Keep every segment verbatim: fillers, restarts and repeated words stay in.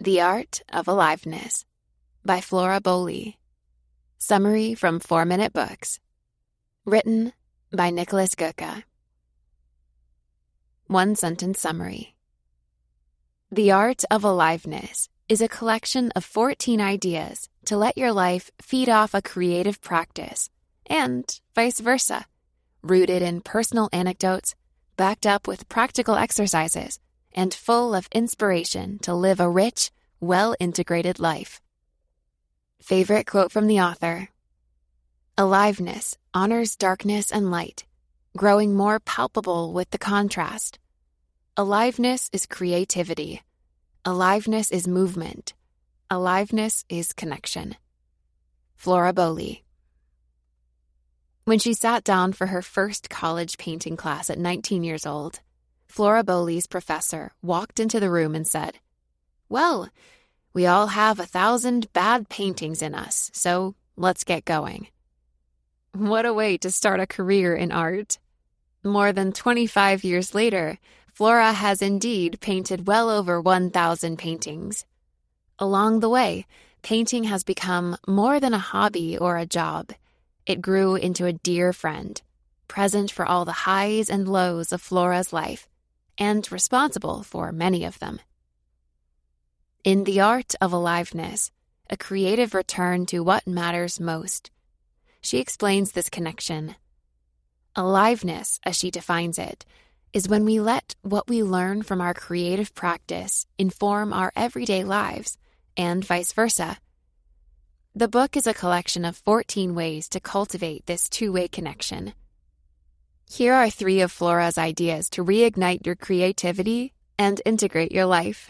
The Art of Aliveness by Flora Bowley. Summary from Four Minute Books. Written by Nicholas Gutka. One sentence summary. The Art of Aliveness is a collection of fourteen ideas to let your life feed off a creative practice, and vice versa, rooted in personal anecdotes, backed up with practical exercises, and full of inspiration to live a rich, well-integrated life. Favorite quote from the author: "Aliveness honors darkness and light, growing more palpable with the contrast. Aliveness is creativity. Aliveness is movement. Aliveness is connection." Flora Bowley. When she sat down for her first college painting class at nineteen years old, Flora Bowley's professor walked into the room and said, "Well, we all have a thousand bad paintings in us, so let's get going." What a way to start a career in art. More than twenty-five years later, Flora has indeed painted well over one thousand paintings. Along the way, painting has become more than a hobby or a job. It grew into a dear friend, present for all the highs and lows of Flora's life, and responsible for many of them. In The Art of Aliveness, a creative return to what matters most, she explains this connection. Aliveness, as she defines it, is when we let what we learn from our creative practice inform our everyday lives, and vice versa. The book is a collection of fourteen ways to cultivate this two-way connection. Here are three of Flora's ideas to reignite your creativity and integrate your life.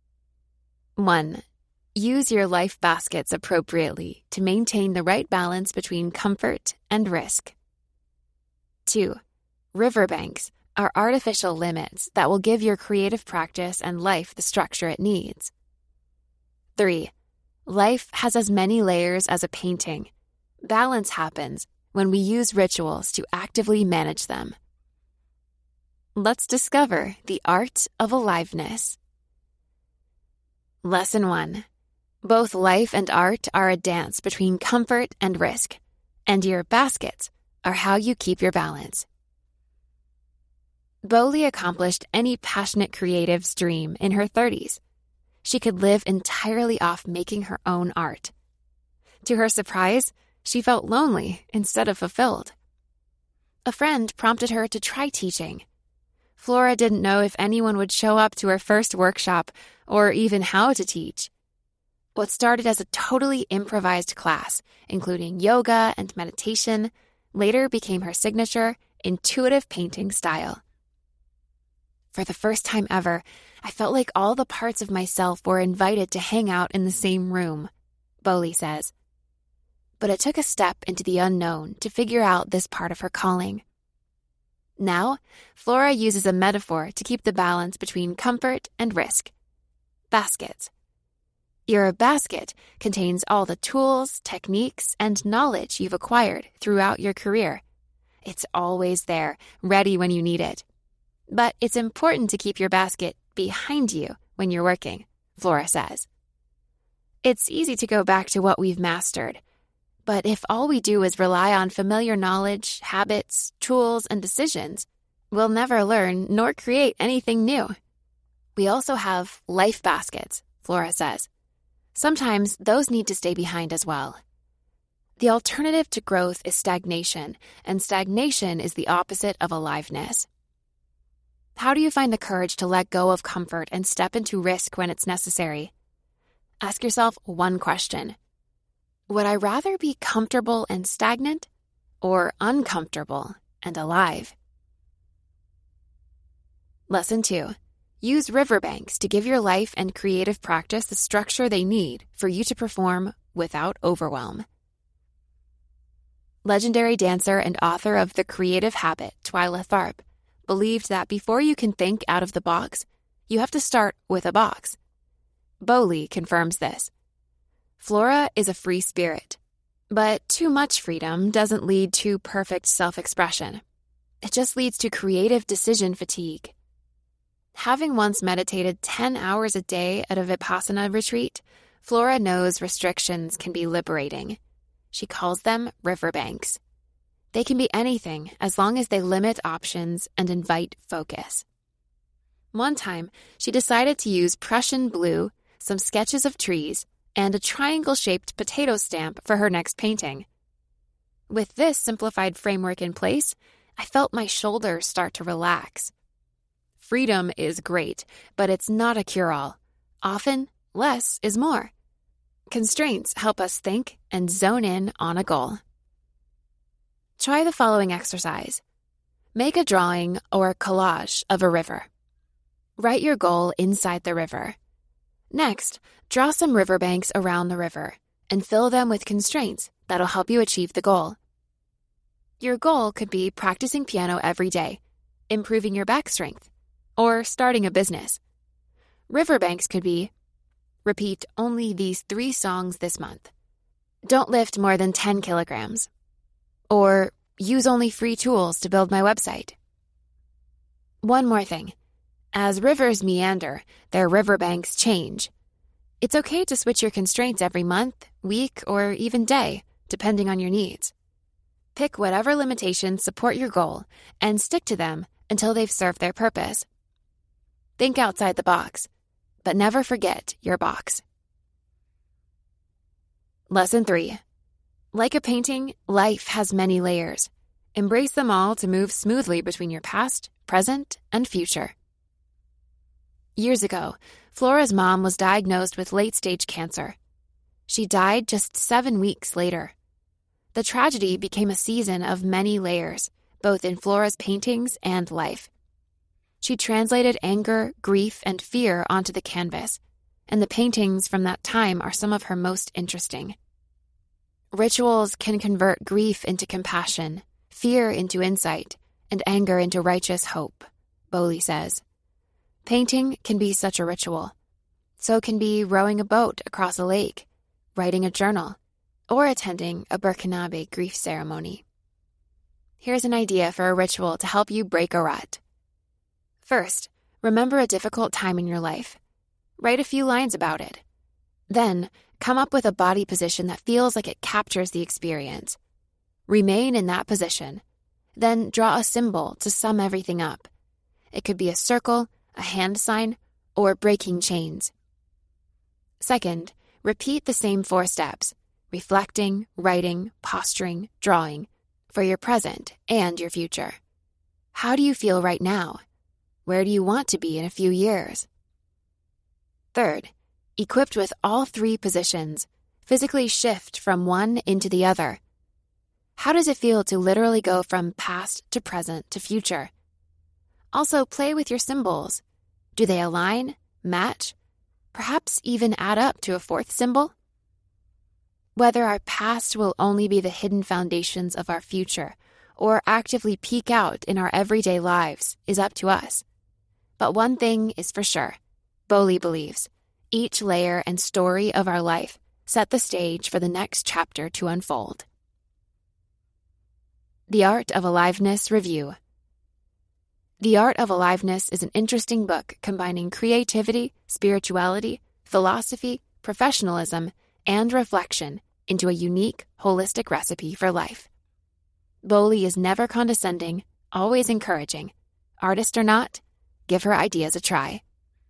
One, use your life baskets appropriately to maintain the right balance between comfort and risk. Two, riverbanks are artificial limits that will give your creative practice and life the structure it needs. Three, life has as many layers as a painting. Balance happens when we use rituals to actively manage them. Let's discover the art of aliveness. Lesson one. Both life and art are a dance between comfort and risk, and your baskets are how you keep your balance. Bowley accomplished any passionate creative's dream in her thirties. She could live entirely off making her own art. To her surprise, she felt lonely instead of fulfilled. A friend prompted her to try teaching. Flora didn't know if anyone would show up to her first workshop or even how to teach. What started as a totally improvised class, including yoga and meditation, later became her signature, intuitive painting style. For the first time ever, I felt like all the parts of myself were invited to hang out in the same room, Bowley says. But it took a step into the unknown to figure out this part of her calling. Now, Flora uses a metaphor to keep the balance between comfort and risk. Baskets. Your basket contains all the tools, techniques, and knowledge you've acquired throughout your career. It's always there, ready when you need it. But it's important to keep your basket behind you when you're working, Flora says. It's easy to go back to what we've mastered. But if all we do is rely on familiar knowledge, habits, tools, and decisions, we'll never learn nor create anything new. We also have life baskets, Flora says. Sometimes those need to stay behind as well. The alternative to growth is stagnation, and stagnation is the opposite of aliveness. How do you find the courage to let go of comfort and step into risk when it's necessary? Ask yourself one question. Would I rather be comfortable and stagnant, or uncomfortable and alive? Lesson two. Use riverbanks to give your life and creative practice the structure they need for you to perform without overwhelm. Legendary dancer and author of The Creative Habit, Twyla Tharp, believed that before you can think out of the box, you have to start with a box. Bowley confirms this. Flora is a free spirit, but too much freedom doesn't lead to perfect self-expression. It just leads to creative decision fatigue. Having once meditated ten hours a day at a Vipassana retreat, Flora knows restrictions can be liberating. She calls them riverbanks. They can be anything as long as they limit options and invite focus. One time, she decided to use Prussian blue, some sketches of trees, and a triangle-shaped potato stamp for her next painting. With this simplified framework in place, I felt my shoulders start to relax. Freedom is great, but it's not a cure-all. Often, less is more. Constraints help us think and zone in on a goal. Try the following exercise. Make a drawing or collage of a river. Write your goal inside the river. Next, draw some riverbanks around the river and fill them with constraints that'll help you achieve the goal. Your goal could be practicing piano every day, improving your back strength, or starting a business. Riverbanks could be: repeat only these three songs this month. Don't lift more than ten kilograms. Or use only free tools to build my website. One more thing. As rivers meander, their riverbanks change. It's okay to switch your constraints every month, week, or even day, depending on your needs. Pick whatever limitations support your goal and stick to them until they've served their purpose. Think outside the box, but never forget your box. Lesson three. Like a painting, life has many layers. Embrace them all to move smoothly between your past, present, and future. Years ago, Flora's mom was diagnosed with late-stage cancer. She died just seven weeks later. The tragedy became a season of many layers, both in Flora's paintings and life. She translated anger, grief, and fear onto the canvas, and the paintings from that time are some of her most interesting. Rituals can convert grief into compassion, fear into insight, and anger into righteous hope, Bowley says. Painting can be such a ritual. So can be rowing a boat across a lake, writing a journal, or attending a Burkinabe grief ceremony. Here's an idea for a ritual to help you break a rut. First, remember a difficult time in your life. Write a few lines about it. Then, come up with a body position that feels like it captures the experience. Remain in that position. Then draw a symbol to sum everything up. It could be a circle, a hand sign, or breaking chains. Second, repeat the same four steps: reflecting, writing, posturing, drawing, for your present and your future. How do you feel right now? Where do you want to be in a few years? Third, equipped with all three positions, physically shift from one into the other. How does it feel to literally go from past to present to future? Also, play with your symbols. Do they align, match, perhaps even add up to a fourth symbol? Whether our past will only be the hidden foundations of our future or actively peek out in our everyday lives is up to us. But one thing is for sure, Bowley believes, each layer and story of our life set the stage for the next chapter to unfold. The Art of Aliveness Review. The Art of Aliveness is an interesting book combining creativity, spirituality, philosophy, professionalism, and reflection into a unique, holistic recipe for life. Bowley is never condescending, always encouraging. Artist or not, give her ideas a try.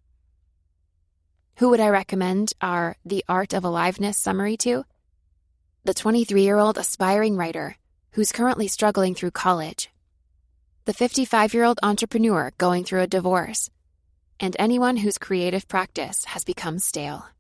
Who would I recommend our The Art of Aliveness summary to? The twenty-three-year-old aspiring writer who's currently struggling through college, the fifty-five-year-old entrepreneur going through a divorce, and anyone whose creative practice has become stale.